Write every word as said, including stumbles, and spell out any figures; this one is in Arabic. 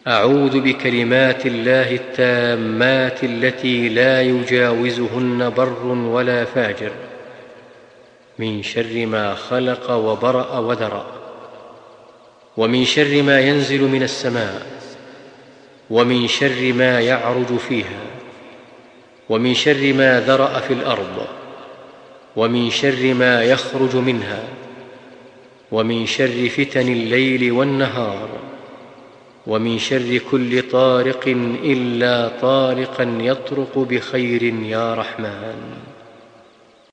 أعوذ بكلمات الله التامات التي لا يجاوزهن بر ولا فاجر من شر ما خلق وبرأ وذرأ، ومن شر ما ينزل من السماء، ومن شر ما يعرج فيها، ومن شر ما ذرأ في الأرض، ومن شر ما يخرج منها، ومن شر فتن الليل والنهار، ومن شر كل طارق إلا طارقا يطرق بخير يا رحمن.